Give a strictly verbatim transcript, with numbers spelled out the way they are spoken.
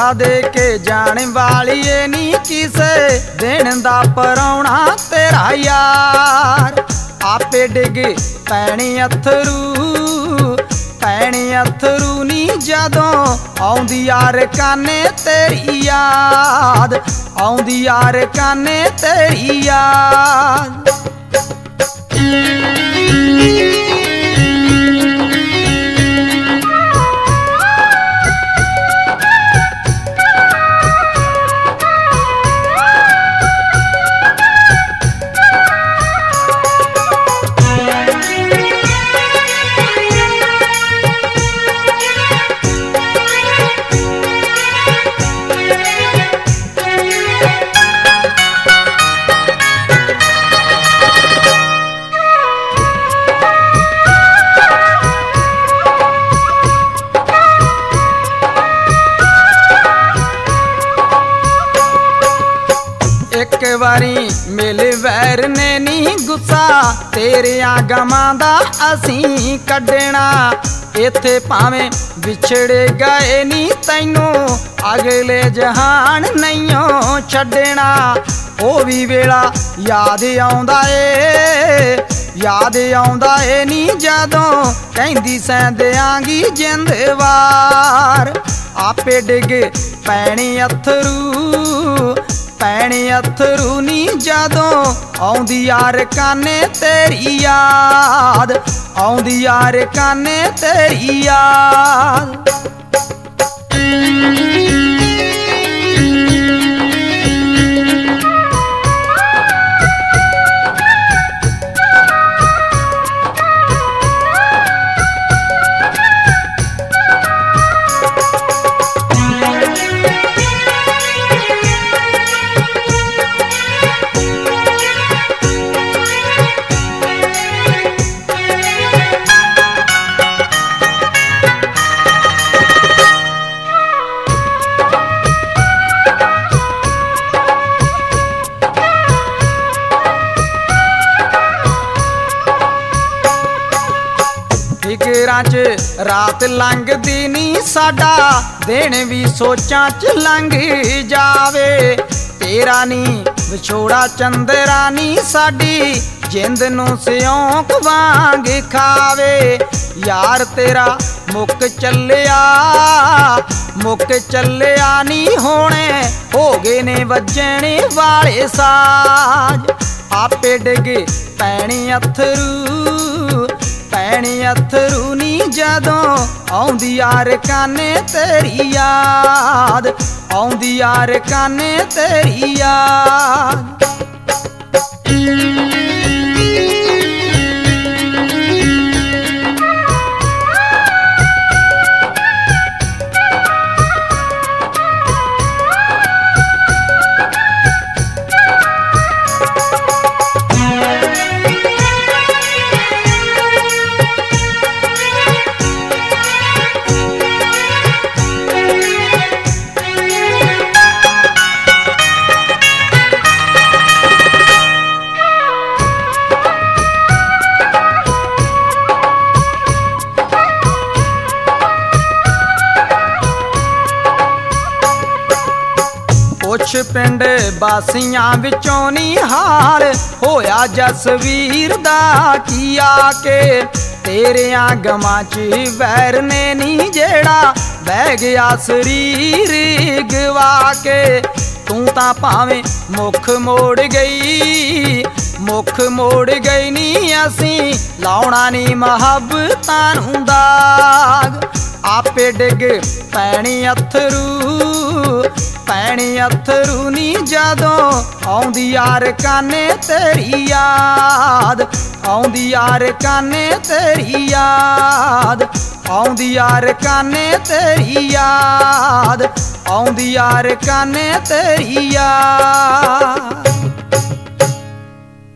दे के जाने वाली नी किसे दिन दा पराउणा तेरा यार। आपे डिग पैणी अथरू पैणी अथरू नी जदों आउंदी यार काने तेरी याद आउंदी यार काने तेरी याद। एक बारी मिल वैर ने नी गुस्सा तेरिया गमां दा असीं कड्डना। इत्थे भावें विछड़े गए नी तैनू अगले जहान नहींओ छड्डना। ओ भी वेला याद आउंदा ए याद आउंदा ए नी जदों कहंदी सैं देआंगी जिंद वार। आपे डिग पैणी अथरू पैणी अथरू नी जदों आउंदी यार काने तेरी याद आउंदी यार काने तेरी याद। फिकरां च रात लंघदी नी साडा दिन भी सोचां च लंघ जावे। तेरा नी विछोड़ा चंदरा नी साडी जिंद नूं सियोंक वांग खावे। यार तेरा मुक चलिया मुक चलिया नी होणे हो गए ने वजणे वाले साज। आपे डिग पैणी अथरू पैणी अथरू नी जदों आउंदी यार काने तेरी याद आउंदी यार काने तेरी याद। कुछ पिंड बासियां विचों नी हाल होया जसवीर दा की आके। तेरियां गमां च वैर ने नी जेड़ा बह गया शरीर गवा के। तू तां भावें मुख मोड़ गई मुख मोड़ गई नी असीं लाउणा नी मुहब्बतां नूं दाग। आपे डिग पैणी अथरू पैणी अथरू नी जदों आउंदी यार काने तेरी याद आउंदी यार काने तेरी याद आउंदी यार काने तेरी याद आउंदी यार काने तेरी याद।